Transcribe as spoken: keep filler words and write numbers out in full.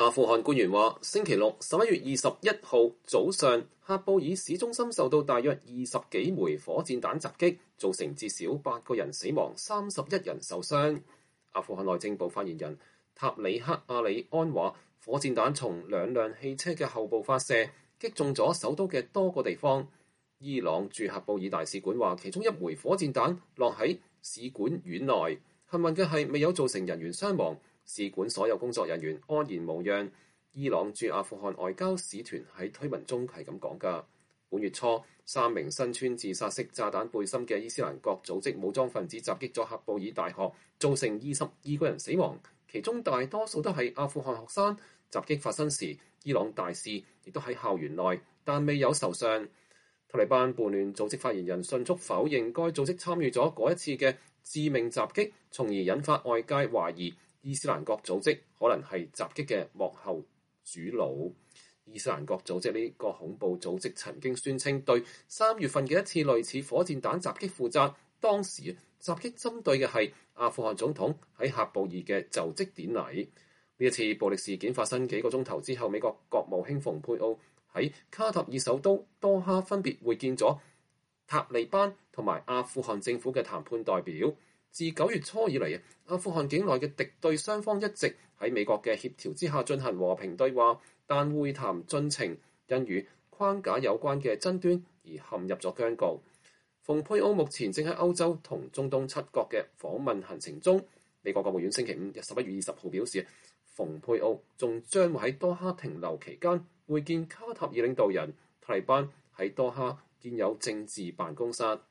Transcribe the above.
阿富汗官員話，星期六十一月二十一號早上，喀布爾市中心受到大約二十幾枚火箭彈襲擊，造成至少八個人死亡，三十一人受傷。阿富汗內政部發言人塔里克阿里安話，火箭彈從兩輛汽車嘅後部發射，擊中咗首都嘅多個地方。伊朗駐喀布爾大使館話，其中一枚火箭彈落喺使館院內，幸運嘅係未有造成人員傷亡。使館所有工作人員安然無恙。伊朗駐阿富汗外交使團喺推文中係咁講㗎。本月初，三名身穿自殺式炸彈背心嘅伊斯蘭國組織武裝分子襲擊咗喀布爾大學，造成二十二個人死亡，其中大多數都係阿富汗學生。襲擊發生時，伊朗大使亦都喺校園內，但未有受傷。塔利班叛亂組織發言人迅速否認該組織參與咗嗰一次嘅致命襲擊，從而引發外界懷疑伊斯蘭國組織可能係襲擊嘅幕後主腦。伊斯蘭國組織呢個恐怖組織曾經宣稱對三月份嘅一次類似火箭彈襲擊負責，當時襲擊針對嘅係阿富汗總統喺喀布爾嘅就職典禮。呢一次暴力事件發生幾個鐘頭之後，美國國務卿蓬佩奧喺卡塔爾首都多哈分別會見咗塔利班同埋阿富汗政府嘅談判代表。自九月初以嚟，阿富汗境內嘅敵對雙方一直喺美國嘅協調之下進行和平對話，但會談進程因與框架有關嘅爭端而陷入咗僵局。蓬佩奧目前正喺歐洲同中東七國嘅訪問行程中。美國國務院星期五十一月二十號表示，蓬佩奧仲將會喺多哈停留期間會見卡塔爾領導人。塔利班喺多哈建有政治辦公室。